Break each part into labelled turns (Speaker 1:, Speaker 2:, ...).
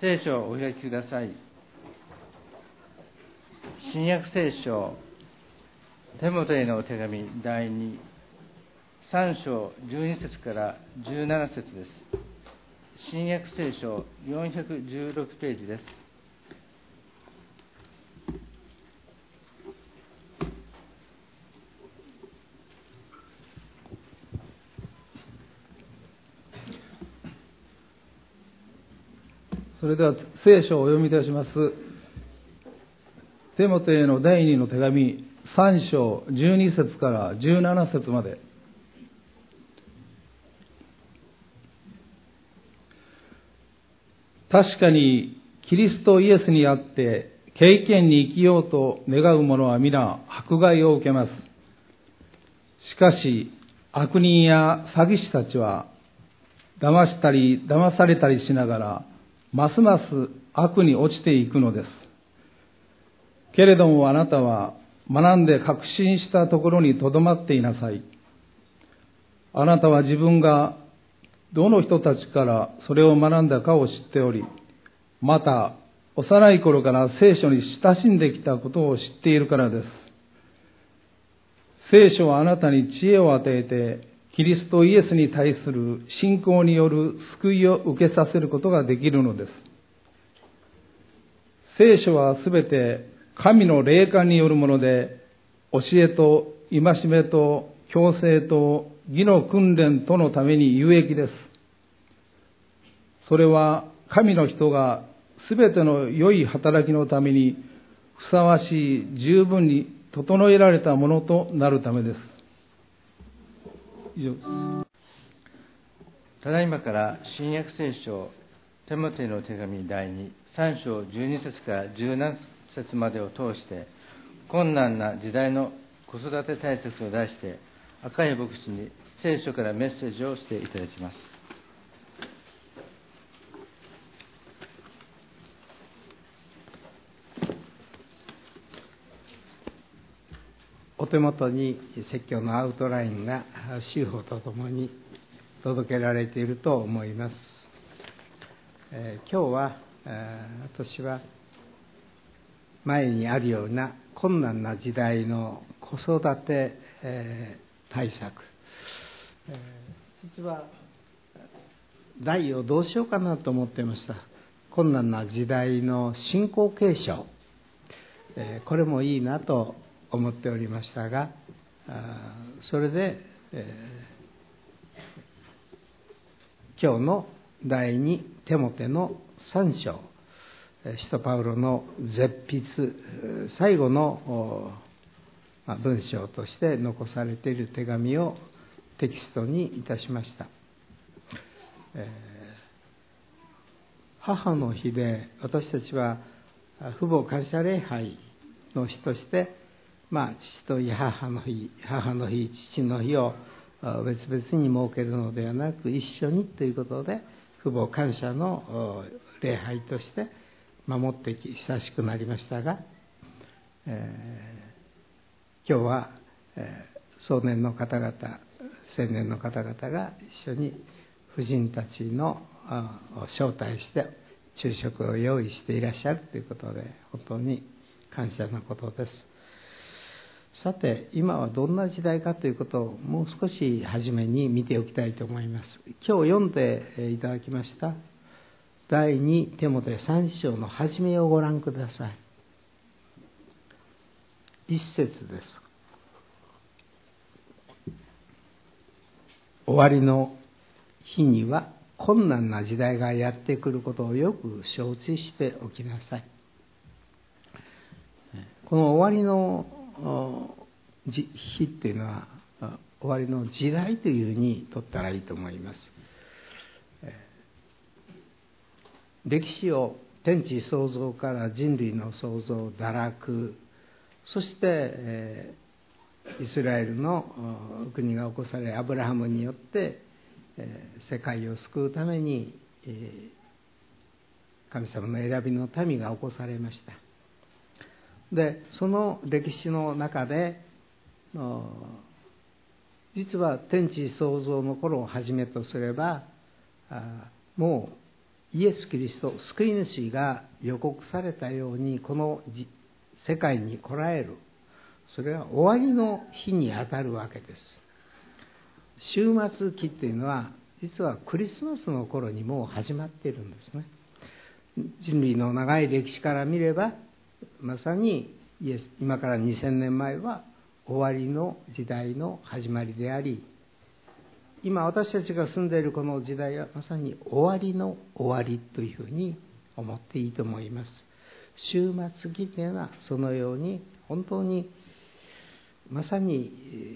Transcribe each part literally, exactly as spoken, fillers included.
Speaker 1: 聖書をお開きください。新約聖書テモテへの手紙だいに、さん章じゅうに節からじゅうなな節です。新約聖書よんひゃくじゅうろくページです。
Speaker 2: それでは聖書をお読みいたします。テモテへのだいにの手紙さん章じゅうに節からじゅうなな節まで。確かにキリストイエスにあって敬虔に生きようと願う者は皆迫害を受けます。しかし悪人や詐欺師たちは騙したり騙されたりしながらますます悪に落ちていくのです。けれどもあなたは学んで確信したところにとどまっていなさい。あなたは自分がどの人たちからそれを学んだかを知っており、また幼い頃から聖書に親しんできたことを知っているからです。聖書はあなたに知恵を与えて、キリストイエスに対する信仰による救いを受けさせることができるのです。聖書はすべて神の霊感によるもので、教えと戒めと矯正と義の訓練とのために有益です。それは神の人がすべての良い働きのためにふさわしい十分に整えられたものとなるためです。以上です。
Speaker 1: ただいまから新約聖書テモテへの手紙だいに、さん章じゅうに節からじゅうなな節までを通して困難な時代の子育て対策を題して赤井牧師に聖書からメッセージをしていただきます。
Speaker 3: お手元に説教のアウトラインが手法とともに届けられていると思います。えー、今日は、えー、私は前にあるような困難な時代の子育て、えー、対策、えー、実は題をどうしようかなと思っていました。困難な時代の信仰継承、えー、これもいいなと思っておりましたが、それで、えー、今日のだいにテモテのさん章、使徒パウロの絶筆最後の文章として残されている手紙をテキストにいたしました。えー、母の日で私たちは父母感謝礼拝の日としてまあ、父とい母の日、母の日、父の日を別々に設けるのではなく、一緒にということで、父母感謝の礼拝として守ってき、親しくなりましたが、えー、今日は、えー、壮年の方々、青年の方々が一緒に婦人たちのを招待して昼食を用意していらっしゃるということで、本当に感謝のことです。さて、今はどんな時代かということをもう少し初めに見ておきたいと思います。今日読んでいただきましただいにテモテさん章の初めをご覧ください。一節です。終わりの日には困難な時代がやってくることをよく承知しておきなさい。この終わりの日っていうのは終わりの時代というふうにとったらいいと思います。歴史を天地創造から人類の創造、堕落、そして、えー、イスラエルの国が起こされ、アブラハムによって、えー、世界を救うために、えー、神様の選びの民が起こされました。で、その歴史の中で、実は天地創造の頃をはじめとすれば、もうイエス・キリスト、救い主が予告されたようにこの世界に来られる、それは終わりの日にあたるわけです。終末期っていうのは実はクリスマスの頃にもう始まっているんですね。人類の長い歴史から見れば、まさにイエス今からにせんねんまえは終わりの時代の始まりであり、今私たちが住んでいるこの時代はまさに終わりの終わりというふうに思っていいと思います。終末期というのはそのように本当にまさに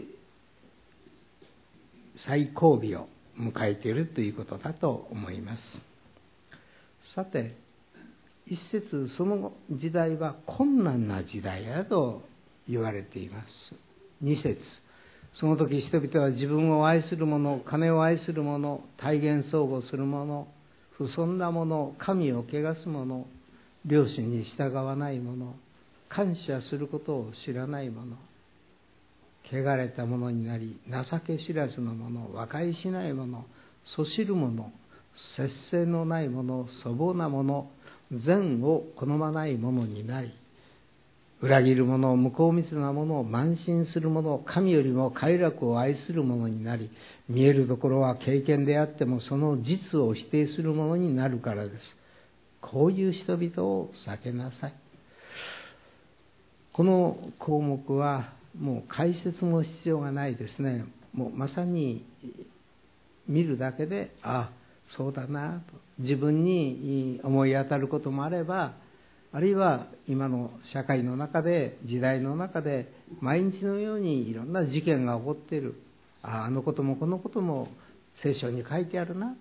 Speaker 3: 最後尾を迎えているということだと思います。さて、一節、その時代は困難な時代だと言われています。二節、その時人々は自分を愛する者、金を愛する者、体現相互する者、不遜な者、神を汚す者、良心に従わない者、感謝することを知らない者、汚れた者になり、情け知らずの者、和解しない者、そしる者、節制のない者、粗暴な者、善を好まない者になり、裏切る者、向こう見ずな者、慢心する者、神よりも快楽を愛する者になり、見えるところは経験であってもその実を否定する者になるからです。こういう人々を避けなさい。この項目はもう解説も必要がないですね。もうまさに見るだけで、ああそうだなと、自分に思い当たることもあれば、あるいは今の社会の中で、時代の中で毎日のようにいろんな事件が起こっている、ああ、あのこともこのことも聖書に書いてあるな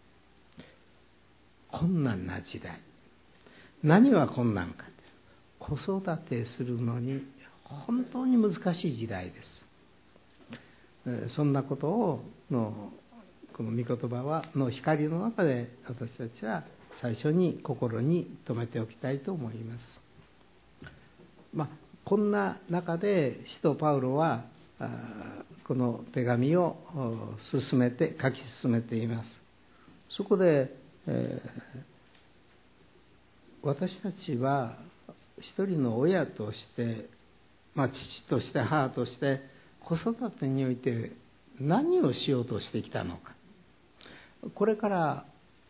Speaker 3: と。困難な時代。何が困難か、子育てするのに本当に難しい時代です。そんなことをのこの御言葉はの光の中で私たちは最初に心に留めておきたいと思います。まあ、こんな中で使徒パウロはこの手紙を進めて書き進めています。そこで、えー、私たちは一人の親として、まあ、父として母として子育てにおいて何をしようとしてきたのか。これから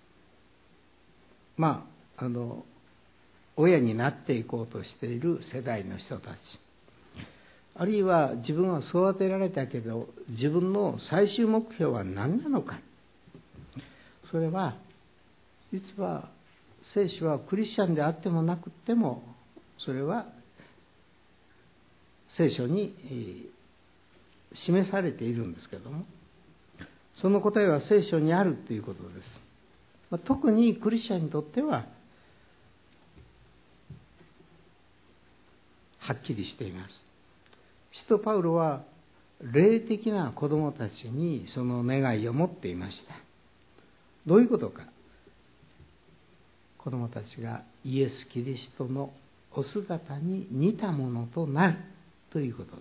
Speaker 3: まああの親になっていこうとしている世代の人たち、あるいは自分は育てられたけど自分の最終目標は何なのか。それは実は聖書はクリスチャンであってもなくっても、それは聖書に示されているんですけども、その答えは聖書にあるということです。特にクリスチャンにとってははっきりしています。使徒パウロは霊的な子供たちにその願いを持っていました。どういうことか。子供たちがイエス・キリストのお姿に似たものとなるということです。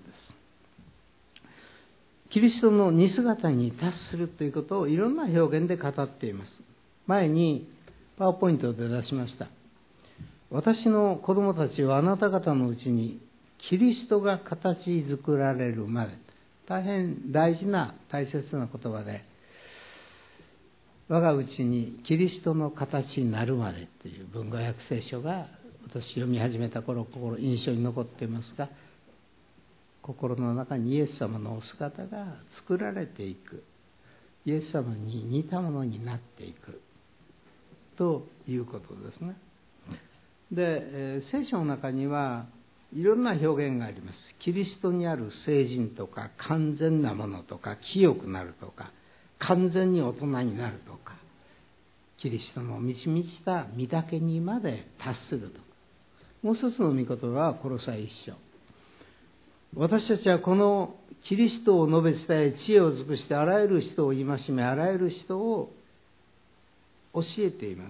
Speaker 3: キリストの似姿に達するということをいろんな表現で語っています。前にパワーポイントで出しました。私の子供たちはあなた方のうちにキリストが形作られるまで、大変大事な大切な言葉で、我がうちにキリストの形になるまでという文語訳聖書が私読み始めた頃、心印象に残っていますが、心の中にイエス様のお姿が作られていく、イエス様に似たものになっていくということですね。で、えー、聖書の中にはいろんな表現があります。キリストにある聖人とか完全なものとか清くなるとか完全に大人になるとか、キリストの満ち満ちた御岳にまで達するとか。もう一つの御言葉はコロサイ一章。私たちはこのキリストを述べ伝え、知恵を尽くしてあらゆる人を戒め、あらゆる人を教えています。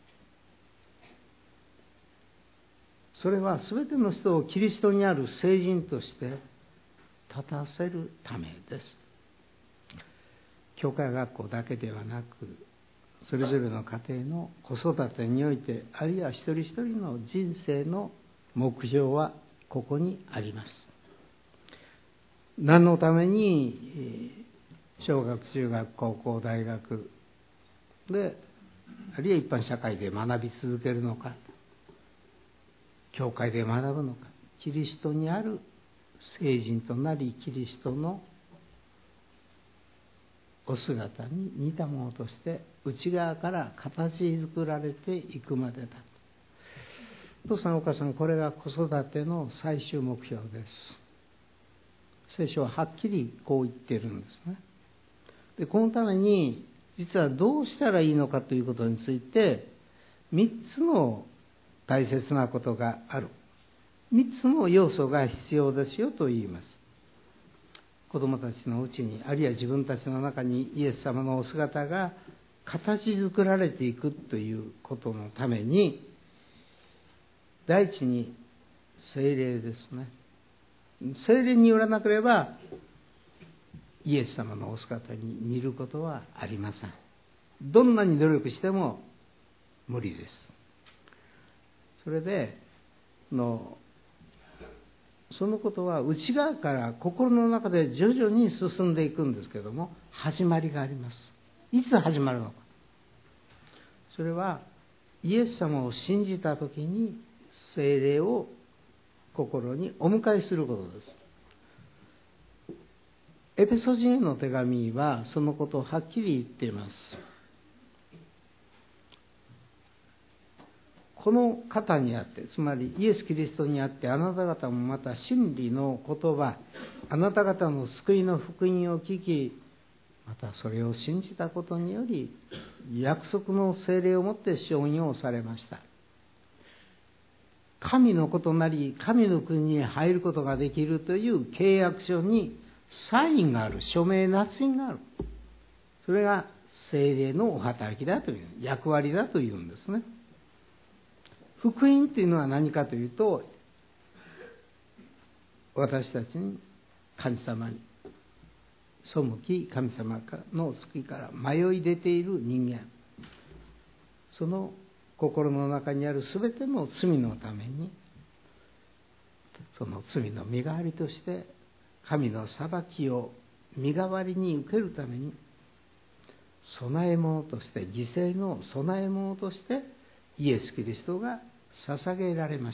Speaker 3: それはすべての人をキリストにある聖人として立たせるためです。教会学校だけではなく、 それぞれの家庭の子育てにおいて、あるいは一人一人の人生の目標はここにあります。何のために小学、中学、高校、大学で、あるいは一般社会で学び続けるのか、教会で学ぶのか、キリストにある聖人となり、キリストのお姿に似たものとして内側から形作られていくまでだ。お父さんお母さん、これが子育ての最終目標です。聖書ははっきりこう言っているんですね。で、このために実はどうしたらいいのかということについてみっつの大切なことがある。みっつの要素が必要ですよと言います。子供たちのうちに、あるいは自分たちの中にイエス様のお姿が形作られていくということのために、第一に聖霊ですね。聖霊によらなければイエス様のお姿に似ることはありません。どんなに努力しても無理です。それでのそのことは内側から心の中で徐々に進んでいくんですけれども、始まりがあります。いつ始まるのか。それはイエス様を信じたときに聖霊を心にお迎えすることです。エペソ人への手紙はそのことをはっきり言っています。この方にあって、つまりイエス・キリストにあって、あなた方もまた真理の言葉、あなた方の救いの福音を聞き、またそれを信じたことにより、約束の聖霊をもって承認をされました。神の子となり、神の国に入ることができるという契約書にサインがある、署名捺印がある。それが聖霊のお働きだという、役割だというんですね。福音というのは何かというと、私たちに神様に背き、神様の救いから迷い出ている人間、その心の中にあるすべての罪のために、その罪の身代わりとして神の裁きを身代わりに受けるために、備え物として、犠牲の備え物としてイエス・キリストが捧げられました。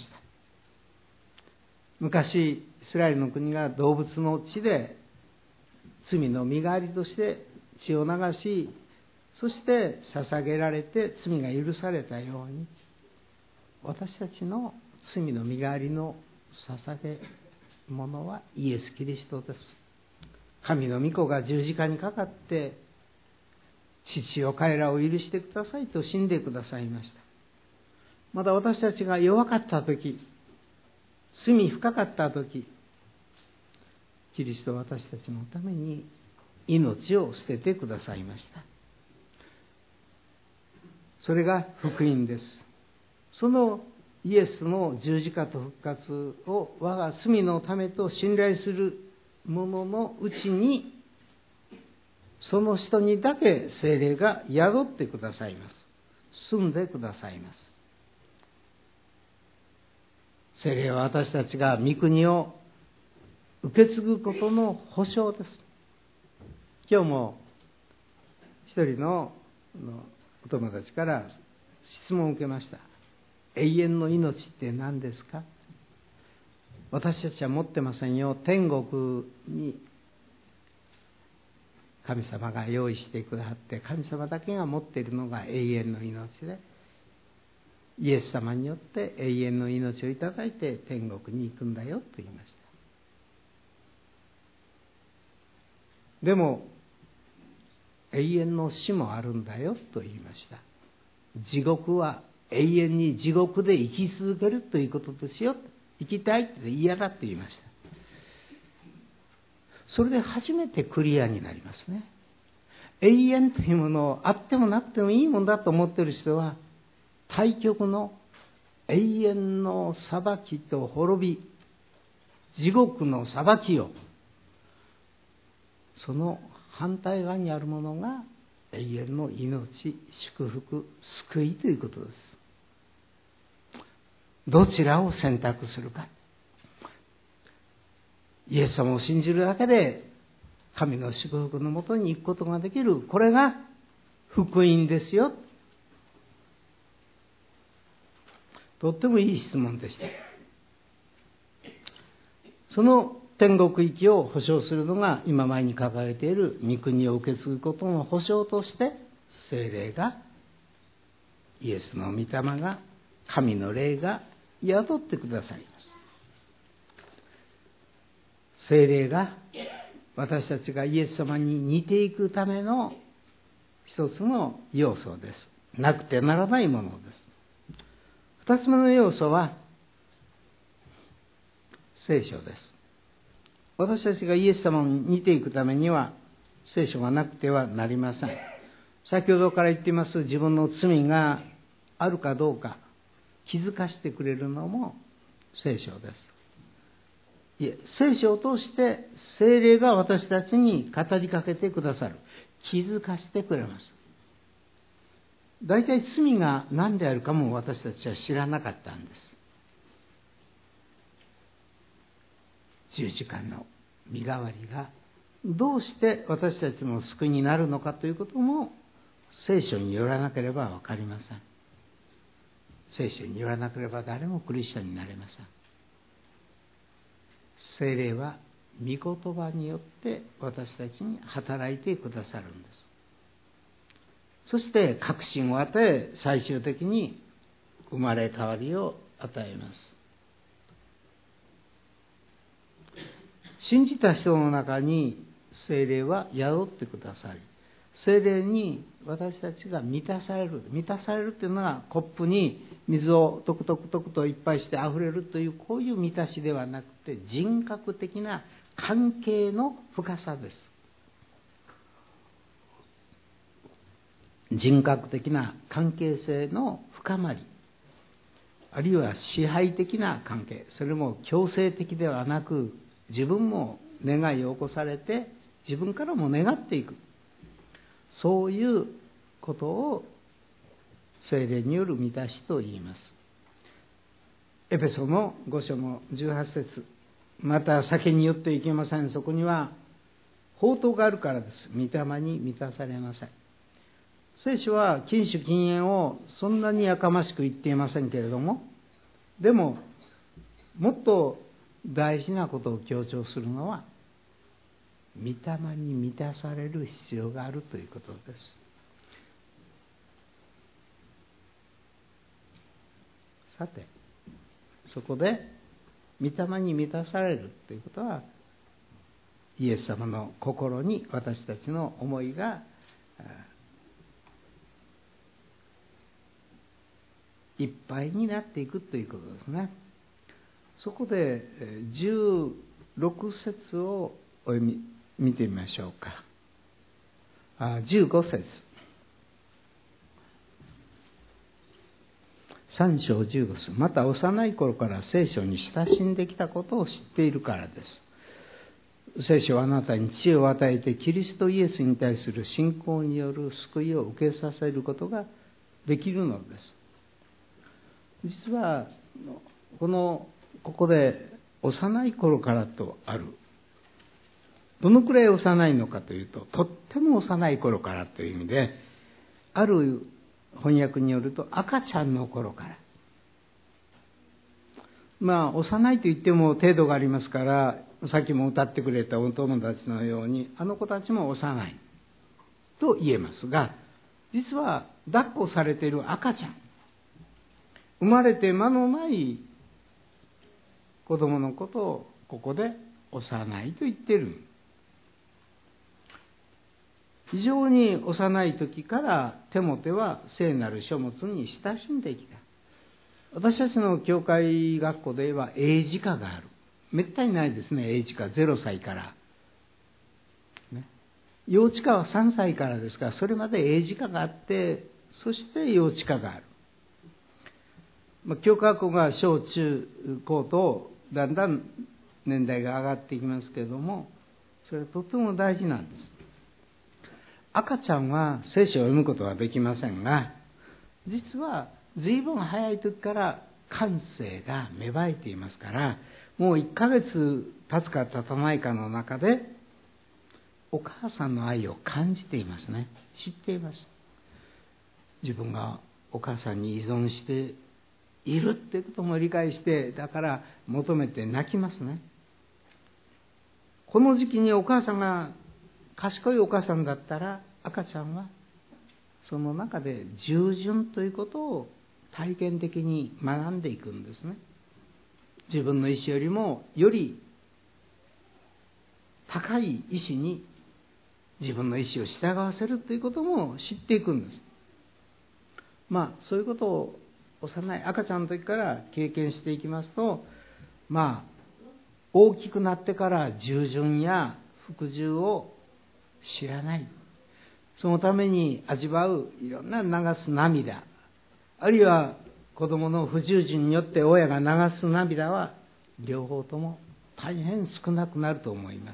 Speaker 3: 昔イスラエルの国が動物の血で罪の身代わりとして血を流し、そして捧げられて罪が許されたように、私たちの罪の身代わりの捧げ物はイエス・キリストです。神の御子が十字架にかかって、父よ彼らを許してくださいと死んでくださいました。また私たちが弱かったとき、罪深かったとき、キリストは私たちのために命を捨ててくださいました。それが福音です。そのイエスの十字架と復活を我が罪のためと信頼する者のうちに、その人にだけ聖霊が宿ってくださいます。住んでくださいます。聖霊は私たちが御国を受け継ぐことの保証です。今日も一人のお友達から質問を受けました。永遠の命って何ですか？私たちは持ってませんよ。天国に神様が用意してくださって、神様だけが持っているのが永遠の命で、イエス様によって永遠の命をいただいて天国に行くんだよと言いました。でも永遠の死もあるんだよと言いました。地獄は永遠に地獄で生き続けるということですよ。生きたいって嫌だと言いました。それで初めてクリアになりますね。永遠というものをあってもなくてもいいもんだと思っている人は、対極の永遠の裁きと滅び、地獄の裁きを、その反対側にあるものが永遠の命、祝福、救いということです。どちらを選択するか。イエス様を信じるだけで神の祝福のもとに行くことができる。これが福音ですよ。とってもいい質問でした。その天国行きを保証するのが今前に掲げている御国を受け継ぐことの保証として、聖霊が、イエスの御霊が、神の霊が宿ってくださいます。聖霊が私たちがイエス様に似ていくための一つの要素です。なくてならないものです。二つ目の要素は聖書です。私たちがイエス様に似ていくためには聖書がなくてはなりません。先ほどから言っています自分の罪があるかどうか気づかせてくれるのも聖書です。いえ、聖書を通して聖霊が私たちに語りかけてくださる。気づかせてくれます。大体罪が何であるかも私たちは知らなかったんです。十字架の身代わりがどうして私たちの救いになるのかということも聖書によらなければ分かりません。聖書によらなければ誰もクリスチャンになれません。聖霊は御言葉によって私たちに働いてくださるんです。そして確信を与え、最終的に生まれ変わりを与えます。信じた人の中に聖霊は宿ってくださり、聖霊に私たちが満たされる。満たされるというのはコップに水をトクトクトクといっぱいして溢れるというこういう満たしではなくて、人格的な関係の深さです。人格的な関係性の深まり、あるいは支配的な関係、それも強制的ではなく、自分も願いを起こされて自分からも願っていく、そういうことを聖霊による満たしと言います。エペソのご章のじゅうはち節、また酒によっていけません。そこには法灯があるからです。御霊に満たされません。聖書は禁酒禁煙をそんなにやかましく言っていませんけれども、でももっと大事なことを強調するのは、御霊に満たされる必要があるということです。さて、そこで御霊に満たされるということは、イエス様の心に私たちの思いがいっぱいになっていくということですね。そこでじゅうろく節をお読み見てみましょうか。あじゅうご節、さん章じゅうご節、また幼い頃から聖書に親しんできたことを知っているからです。聖書はあなたに知恵を与えてキリストイエスに対する信仰による救いを受けさせることができるのです。実はこのここで幼い頃からとある。どのくらい幼いのかというと、とっても幼い頃からという意味で、ある翻訳によると赤ちゃんの頃から。まあ幼いと言っても程度がありますから、さっきも歌ってくれたお友達のように、あの子たちも幼いと言えますが、実は抱っこされている赤ちゃん、生まれて間のない子供のことをここで幼いと言っている。非常に幼い時からテモテは聖なる書物に親しんできた。私たちの教会学校で言えば英字科がある。めったにないですね、英字科。ゼロさいから、ね、幼稚科はさんさいからですから、それまで英字科があって、そして幼稚科がある。まあ、教科学校が小中高とだんだん年代が上がっていきますけれども、それはとても大事なんです。 赤ちゃんは聖書を読むことはできませんが、実は随分早い時から感性が芽生えていますから、もういっかげつ経つか経たないかの中でお母さんの愛を感じていますね。知っています。自分がお母さんに依存しているってことも理解して、だから求めて泣きますね。この時期にお母さんが賢いお母さんだったら、赤ちゃんはその中で従順ということを体験的に学んでいくんですね。自分の意思よりもより高い意思に自分の意思を従わせるということも知っていくんです。まあそういうことを幼い赤ちゃんの時から経験していきますと、まあ大きくなってから従順や服従を知らない、そのために味わういろんな流す涙、あるいは子供の不従順によって親が流す涙は両方とも大変少なくなると思います。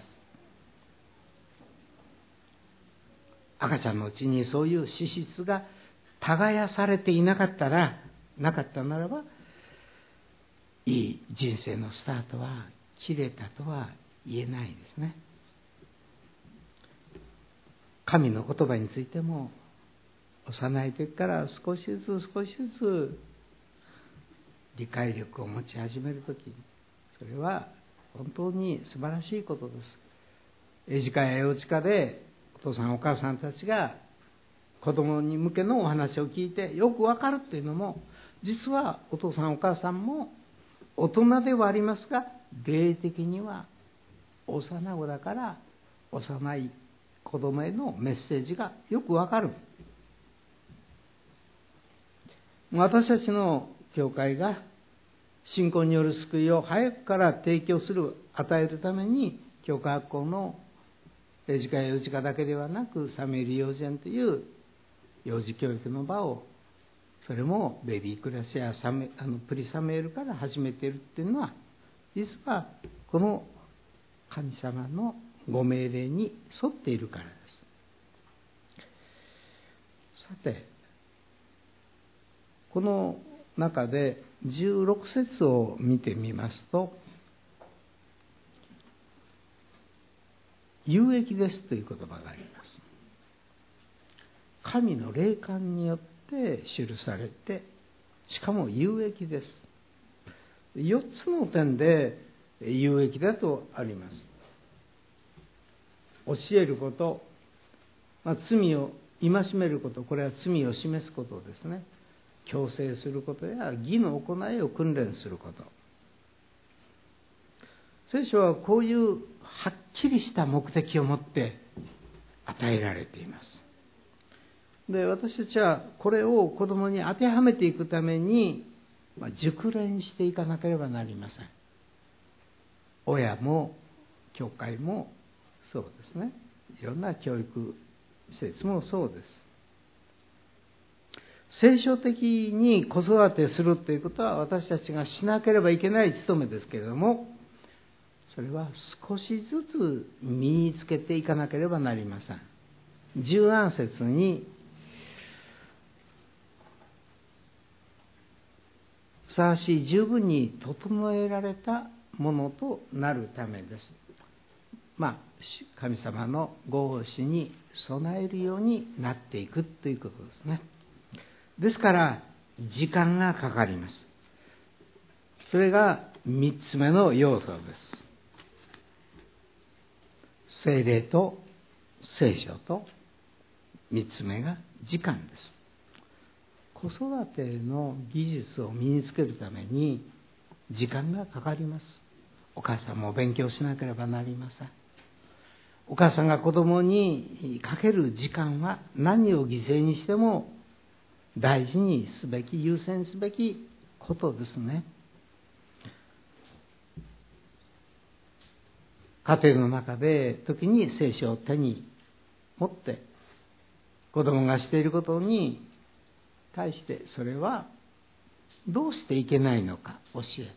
Speaker 3: 赤ちゃんのうちにそういう資質が耕されていなかったらなかったならば、いい人生のスタートは切れたとは言えないですね。神の言葉についても幼い時から少しずつ少しずつ理解力を持ち始めるとき、それは本当に素晴らしいことです。英字家や幼稚家でお父さんお母さんたちが子供に向けのお話を聞いてよくわかるというのも、実はお父さんお母さんも大人ではありますが、霊的には幼子だから、幼い子供へのメッセージがよくわかる。私たちの教会が信仰による救いを早くから提供する、与えるために、教会学校の英字家や幼児家だけではなく、サミュエル幼児園という幼児教育の場を、それもベビークラスやサメあのプリサメールから始めているっていうのは、実はこの神様のご命令に沿っているからです。さて、この中でじゅうろく節を見てみますと、有益ですという言葉があります。神の霊感によって記されて、しかも有益です。よっつの点で有益だとあります。教えること、まあ、罪を戒めること、これは罪を示すことですね。強制することや義の行いを訓練すること。聖書はこういうはっきりした目的を持って与えられています。で、私たちはこれを子供に当てはめていくために、まあ、熟練していかなければなりません。親も教会もそうですね。いろんな教育施設もそうです。聖書的に子育てするということは私たちがしなければいけない務めですけれども、それは少しずつ身につけていかなければなりません。十何節に、ふさわしい十分に整えられたものとなるためです。まあ、神様のご奉仕に備えるようになっていくということですね。ですから時間がかかります。それが三つ目の要素です。聖霊と聖書と、三つ目が時間です。子育ての技術を身につけるために時間がかかります。お母さんも勉強しなければなりません。お母さんが子供にかける時間は何を犠牲にしても大事にすべき、優先すべきことですね。家庭の中で時に聖書を手に持って子供がしていることに対して、それはどうしていけないのか教え、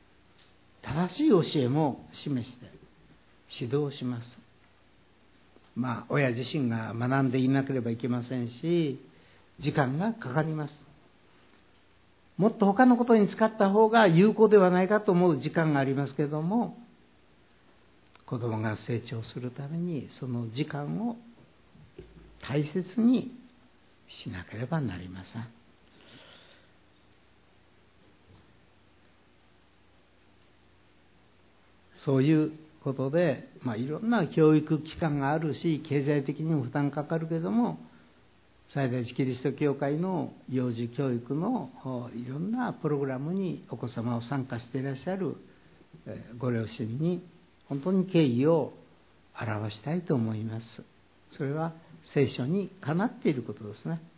Speaker 3: 正しい教えも示して指導します。 まあ親自身が学んでいなければいけませんし、時間がかかります。もっと他のことに使った方が有効ではないかと思う時間がありますけれども、子供が成長するためにその時間を大切にしなければなりません。そういうことで、まあ、いろんな教育機関があるし、経済的にも負担かかるけれども、最大寺キリスト教会の幼児教育のいろんなプログラムにお子様を参加していらっしゃるご両親に本当に敬意を表したいと思います。それは聖書にかなっていることですね。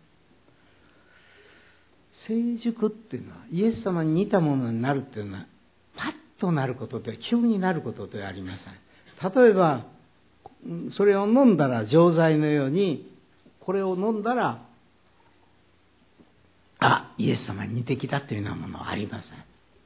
Speaker 3: 成熟っていうのは、イエス様に似たものになるっていうのはパッとなることで、急になることではありません。例えばそれを飲んだら錠剤のように、これを飲んだらあ、イエス様に似てきたというようなものはありません。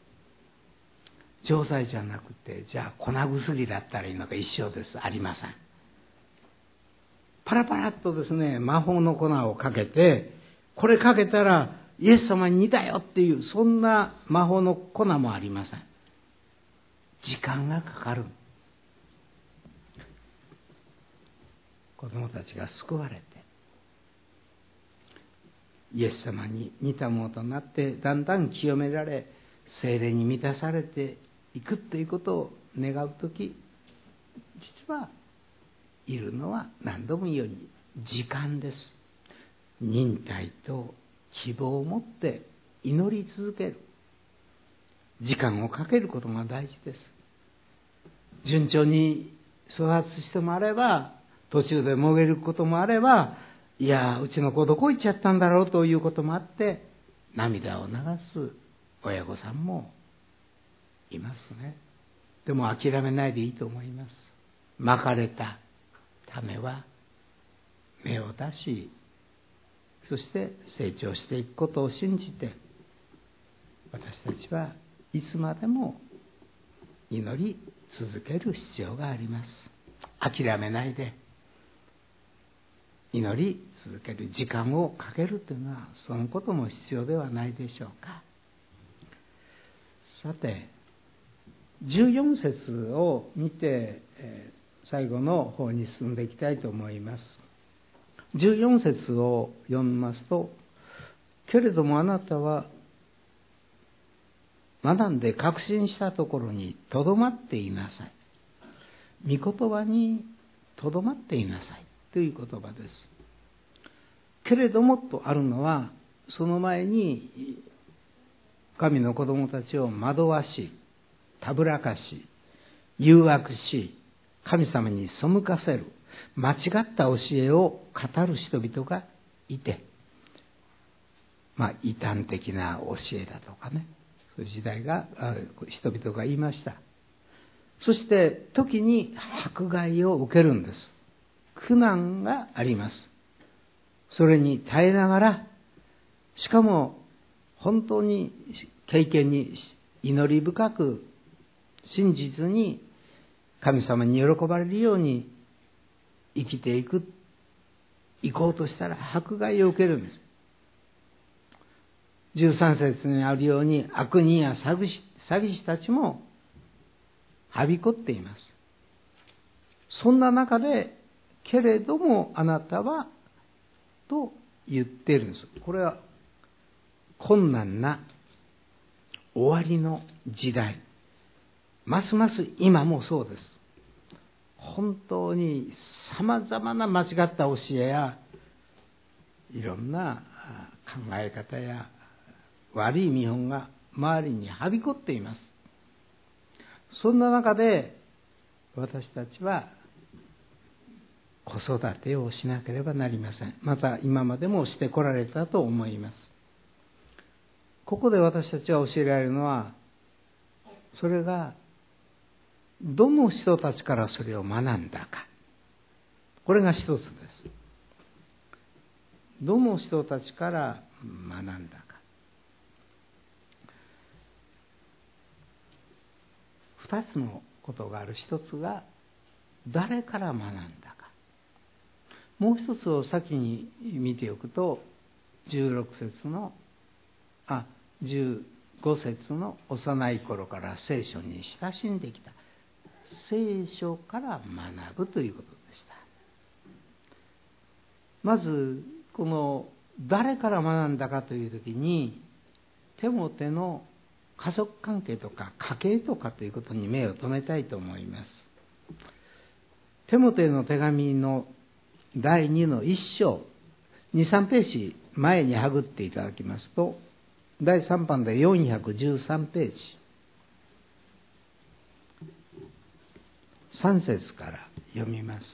Speaker 3: 錠剤じゃなくて、じゃあ粉薬だったらいいのか一緒です。ありません。パラパラっとですね、魔法の粉をかけて、これかけたらイエス様に似たよっていう、そんな魔法の粉もありません。時間がかかる。子供たちが救われて、イエス様に似たものとなって、だんだん清められ、聖霊に満たされていくということを願うとき、実はいるのは何度も言うように時間です。忍耐と希望を持って祈り続ける。時間をかけることが大事です。順調に育つ人もあれば、途中でもげることもあれば、いや、うちの子どこ行っちゃったんだろうということもあって、涙を流す親御さんもいますね。でも諦めないでいいと思います。まかれた種は芽を出し、そして成長していくことを信じて、私たちはいつまでも祈り続ける必要があります。諦めないで祈り続ける時間をかけるというのは、そのことも必要ではないでしょうか。さて、じゅうよん節を見て、えー、最後の方に進んでいきたいと思います。じゅうよん節を読みますと、けれどもあなたは学んで確信したところにとどまっていなさい。御言葉にとどまっていなさいという言葉です。けれどもとあるのは、その前に神の子供たちを惑わし、たぶらかし、誘惑し、神様に背かせる間違った教えを語る人々がいて、まあ異端的な教えだとかね、そういう時代が人々が言いました。そして時に迫害を受けるんです。苦難があります。それに耐えながら、しかも本当に経験に祈り深く真実に神様に喜ばれるように生きていく、行こうとしたら迫害を受けるんです。じゅうさん節にあるように、悪人や詐欺師、詐欺師たちもはびこっています。そんな中で、けれどもあなたはと言っているんです。これは困難な終わりの時代、ますます今もそうです。本当にさまざまな間違った教えやいろんな考え方や悪い見本が周りにはびこっています。そんな中で私たちは子育てをしなければなりません。また今までもしてこられたと思います。ここで私たちは教えられるのは、それがどの人たちからそれを学んだか、これが一つです。どの人たちから学んだか。二つのことがある。一つが誰から学んだか。 もう一つを先に見ておくと、じゅうろく節の、あ、じゅうご節の幼い頃から聖書に親しんできた。聖書から学ぶということでした。まず、この誰から学んだかというときに、テモテの家族関係とか家計とかということに目を留めたいと思います。テモテの手紙のだいにのいっ章、に、さんページ前にはぐっていただきますと、だいさんばんでよんひゃくじゅうさんページ、さん節から読みます。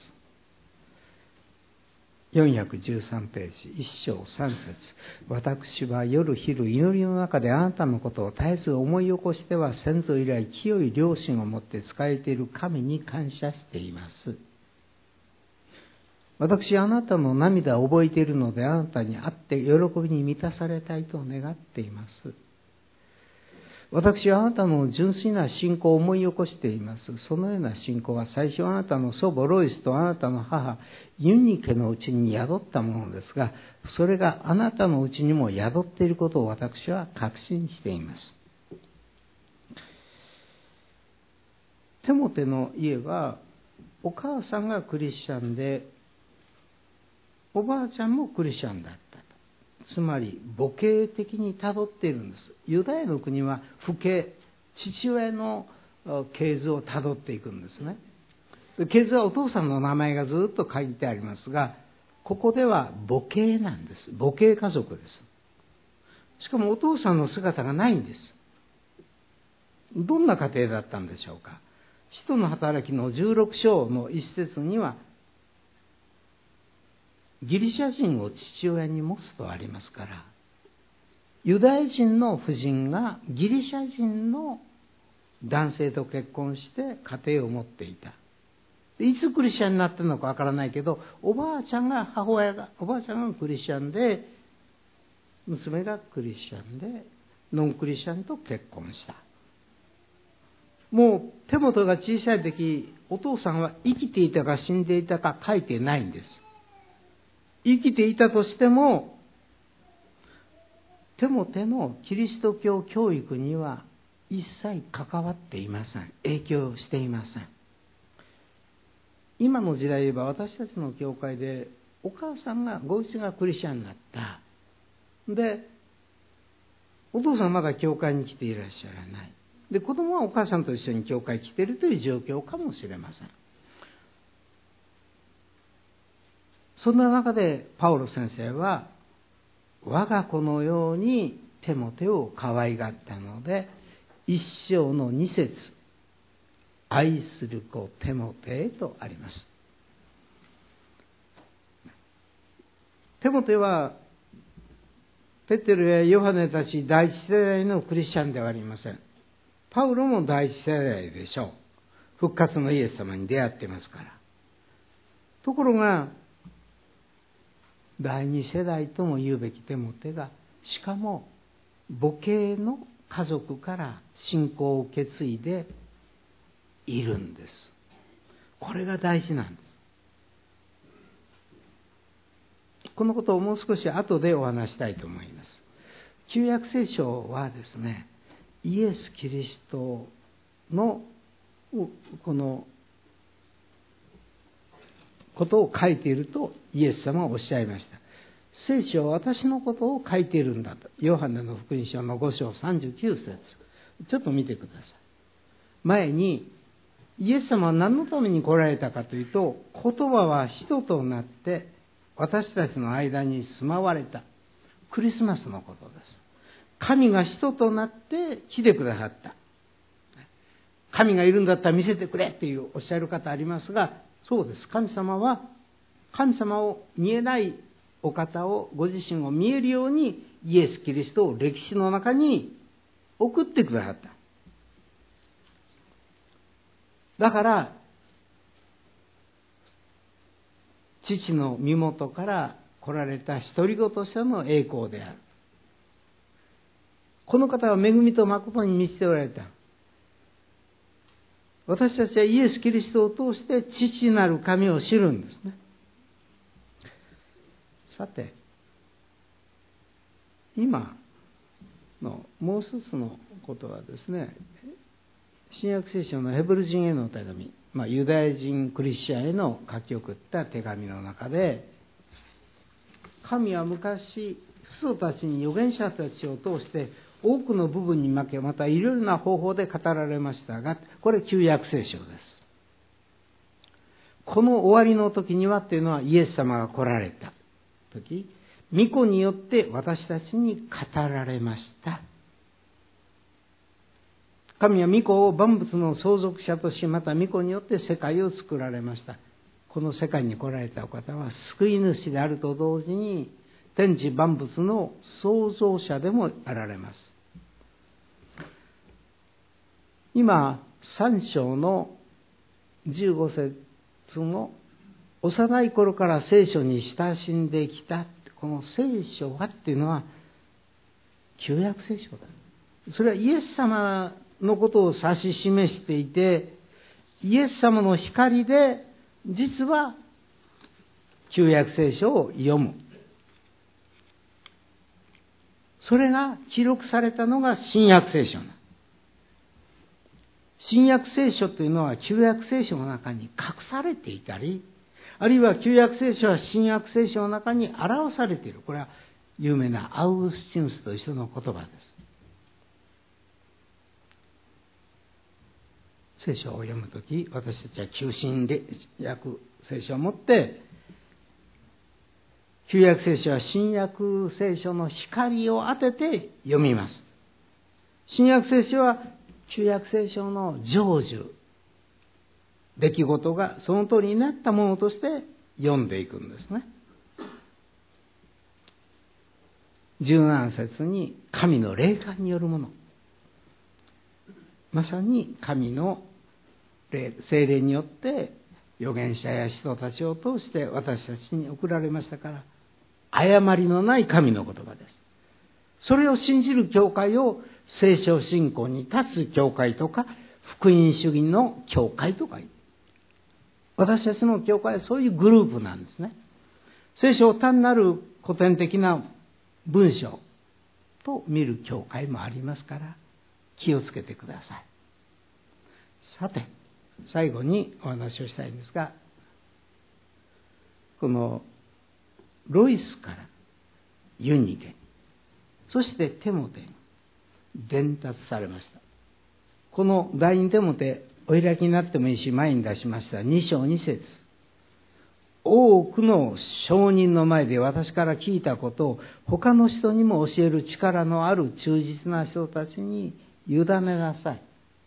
Speaker 3: よんひゃくじゅうさんページ、いっ章さん節。私は夜昼祈りの中であなたのことを絶えず思い起こしては、先祖以来清い良心を持って仕えている神に感謝しています。私はあなたの涙を覚えているので、あなたに会って喜びに満たされたいと願っています。私はあなたの純粋な信仰を思い起こしています。そのような信仰は最初あなたの祖母ロイスとあなたの母ユニケのうちに宿ったものですが、それがあなたのうちにも宿っていることを私は確信しています。テモテの家はお母さんがクリスチャンで、おばあちゃんもクリスチャンだった。つまり母系的にたどっているんです。ユダヤの国は父系、父親の系図をたどっていくんですね。系図はお父さんの名前がずっと書いてありますが、ここでは母系なんです。母系家族です。しかもお父さんの姿がないんです。どんな家庭だったんでしょうか。使徒の働きのじゅうろく章の一節には、ギリシャ人を父親に持つとありますから、ユダヤ人の婦人がギリシャ人の男性と結婚して家庭を持っていた。いつクリスチャンになったのかわからないけど、おばあちゃんが、母親が、おばあちゃんがクリスチャンで、娘がクリスチャンで、ノンクリスチャンと結婚した。もう、テモテが小さい時、お父さんは生きていたか死んでいたか書いてないんです。生きていたとしても、テモテのキリスト教教育には一切関わっていません。影響していません。今の時代言えば、私たちの教会でお母さんが、ご一緒がクリスチャンになった。で、お父さんまだ教会に来ていらっしゃらない。で、子供はお母さんと一緒に教会に来ているという状況かもしれません。そんな中でパウロ先生は、我が子のようにテモテを可愛がったので、一章の二節、愛する子テモテとあります。テモテはペテロやヨハネたち第一世代のクリスチャンではありません。パウロも第一世代でしょう。復活のイエス様に出会ってますから。ところが第二世代とも言うべきテモテが、しかも母系の家族から信仰を受け継いでいるんです。これが大事なんです。このことをもう少し後でお話したいと思います。旧約聖書はですね、イエス・キリストのこのことを書いているとイエス様はおっしゃいました。聖書は私のことを書いているんだと。ヨハネの福音書のご章さんじゅうきゅう節。ちょっと見てください。前にイエス様は何のために来られたかというと、言葉は人となって私たちの間に住まわれた。クリスマスのことです。神が人となって来てくださった。神がいるんだったら見せてくれっていうおっしゃる方ありますが、そうです。神様は、神様を見えないお方を、ご自身を見えるように、イエス・キリストを歴史の中に送ってくださった。だから、父の身元から来られた独り子としての栄光である。この方は恵みと誠に満ちておられた。私たちはイエス・キリストを通して父なる神を知るんですね。 さて、今のもう一つのことはですね、新約聖書のヘブル人への手紙、まあ、ユダヤ人クリスチャンへの書き送った手紙の中で、神は昔父祖たちに預言者たちを通して多くの部分に分け、またいろいろな方法で語られましたが、これ旧約聖書です。この終わりの時にはというのは、イエス様が来られた時、御子によって私たちに語られました。神は御子を万物の相続者とし、また御子によって世界を作られました。この世界に来られたお方は救い主であると同時に、天地万物の創造者でもあられます。今、三章のじゅうご節の幼い頃から聖書に親しんできた、この聖書はっていうのは旧約聖書だ。それはイエス様のことを指し示していて、イエス様の光で実は旧約聖書を読む。それが記録されたのが新約聖書な。新約聖書というのは旧約聖書の中に隠されていたり、あるいは旧約聖書は新約聖書の中に表されている。これは有名なアウグスティヌスと一緒の言葉です。聖書を読むとき、私たちは旧新約聖書を持って、旧約聖書は新約聖書の光を当てて読みます。新約聖書は旧約聖書の成就、出来事がその通りになったものとして読んでいくんですね。じゅうなな節に神の霊感によるもの。まさに神の霊、聖霊によって預言者や人たちを通して私たちに送られましたから、誤りのない神の言葉です。それを信じる教会を聖書信仰に立つ教会とか、福音主義の教会とか言う。私たちの教会はそういうグループなんですね。聖書を単なる古典的な文章と見る教会もありますから、気をつけてください。さて、最後にお話をしたいんですが、このロイスからユニケに、そしてテモテに伝達されました。この第二テモテ、お開きになってもいいし、前に出しましたに章に節。多くの証人の前で私から聞いたことを他の人にも教える力のある忠実な人たちに委ねなさい。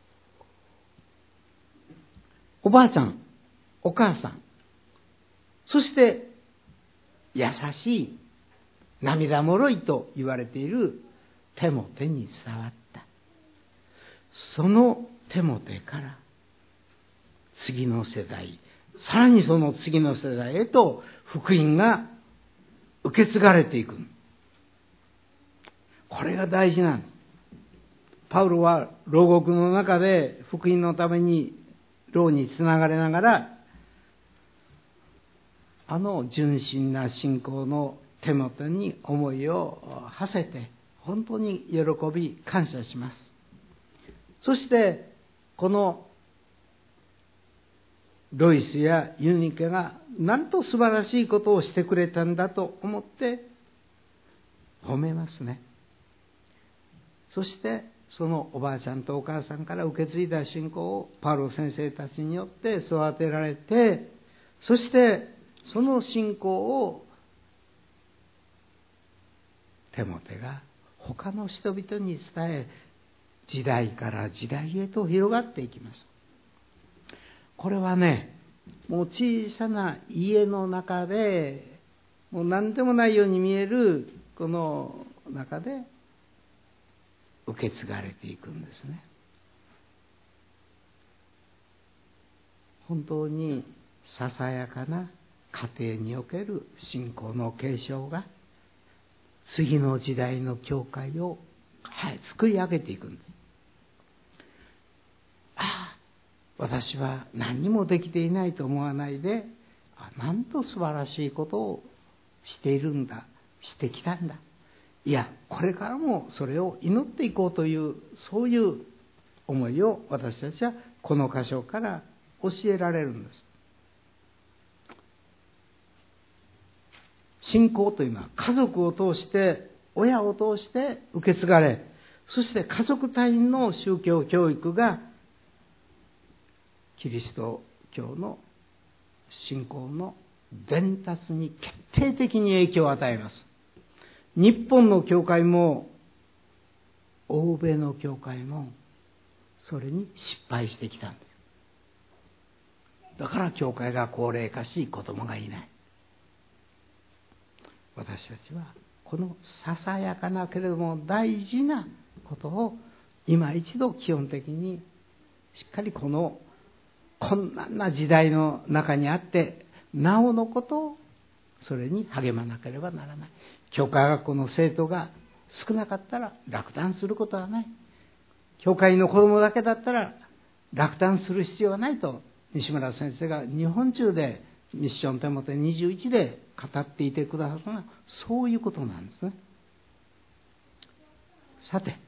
Speaker 3: おばあちゃん、お母さん、そして優しい、涙もろいと言われているテモテに伝わった。そのテモテから次の世代、さらにその次の世代へと福音が受け継がれていく。これが大事なんです。パウロは牢獄の中で福音のために牢につながれながら、あの純真な信仰のテモテに思いを馳せて、本当に喜び感謝します。そしてこのロイスやユニケがなんと素晴らしいことをしてくれたんだと思って褒めますね。そしてそのおばあちゃんとお母さんから受け継いだ信仰をパウロ先生たちによって育てられて、そしてその信仰をテモテが他の人々に伝え、時代から時代へと広がっていきます。これはね、もう小さな家の中で、もう何でもないように見えるこの中で受け継がれていくんですね。本当にささやかな家庭における信仰の継承が次の時代の教会を、はい、作り上げていくんです。ああ、私は何にもできていないと思わないで、あ、なんと素晴らしいことをしているんだ、してきたんだ。いや、これからもそれを祈っていこうという、そういう思いを私たちはこの箇所から教えられるんです。信仰というのは家族を通して、親を通して受け継がれ、そして家族単位の宗教教育がキリスト教の信仰の伝達に決定的に影響を与えます。日本の教会も欧米の教会もそれに失敗してきたんです。だから教会が高齢化し、子供がいない。私たちはこのささやかなけれども大事なことを今一度基本的にしっかりこの困難な時代の中にあってなおのことをそれに励まなければならない。教会学校の生徒が少なかったら落胆することはない。教会の子供だけだったら落胆する必要はないと西村先生が日本中でミッションテモテにじゅういちで語っていてくださるのはそういうことなんですね。さて、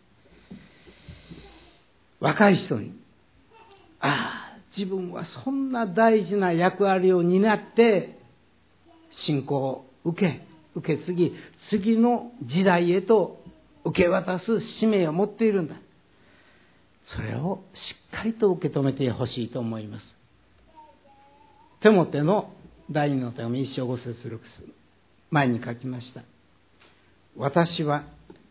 Speaker 3: 若い人に、ああ、自分はそんな大事な役割を担って信仰を受け、受け継ぎ、次の時代へと受け渡す使命を持っているんだ。それをしっかりと受け止めてほしいと思います。テモテの第二の手紙一章五節六節、前に書きました。私は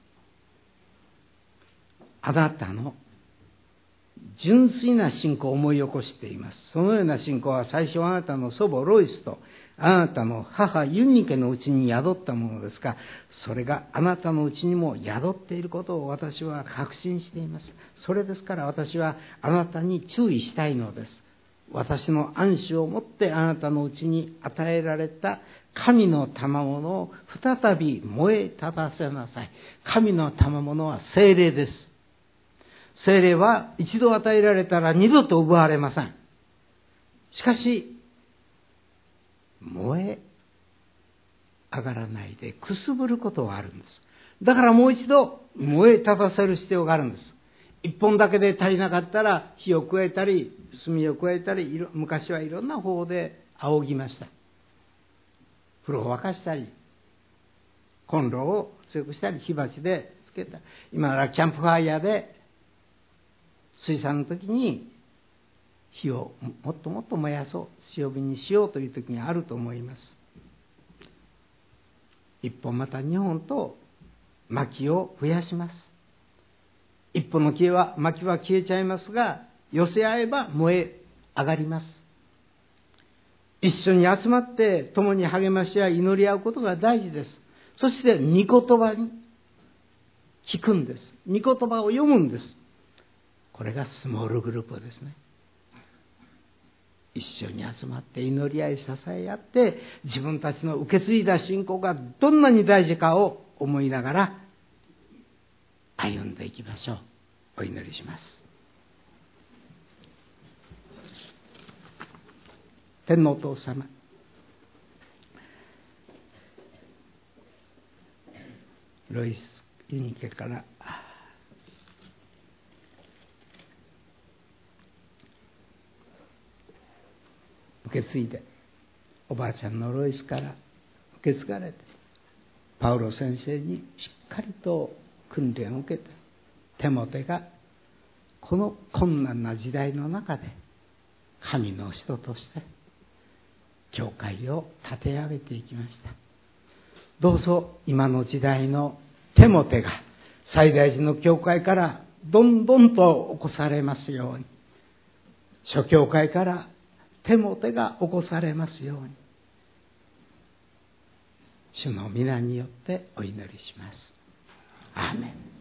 Speaker 3: あなたの純粋な信仰を思い起こしています。そのような信仰は最初あなたの祖母ロイスとあなたの母ユニケのうちに宿ったものですが、それがあなたのうちにも宿っていることを私は確信しています。それですから私はあなたに注意したいのです。私の暗示をもってあなたのうちに与えられた神の賜物を再び燃え立たせなさい。神の賜物は聖霊です。聖霊は一度与えられたら二度と奪われません。しかし、燃え上がらないでくすぶることはあるんです。だからもう一度燃え立たせる必要があるんです。一本だけで足りなかったら火を加えたり炭を加えたり、昔はいろんな方法で仰ぎました。風呂を沸かしたり、コンロを強くしたり、火鉢でつけた。今ならキャンプファイヤーで水産の時に火をもっともっと燃やそう、強火にしようという時があると思います。一本また二本と薪を増やします。一本の木は薪は消えちゃいますが、寄せ合えば燃え上がります。一緒に集まって共に励まし合い祈り合うことが大事です。そして御言葉に聞くんです。御言葉を読むんです。これがスモールグループですね。一緒に集まって祈り合い支え合って自分たちの受け継いだ信仰がどんなに大事かを思いながら歩んでいきましょう。お祈りします。天のお父様、ロイス・ユニケから受け継いで、おばあちゃんのロイスから受け継がれて、パウロ先生にしっかりと訓練を受けて、テモテがこの困難な時代の中で神の人として教会を立て上げていきました。どうぞ今の時代のテモテが最大寺の教会からどんどんと起こされますように、諸教会からテモテが起こされますように、主の皆によってお祈りします。アーメン。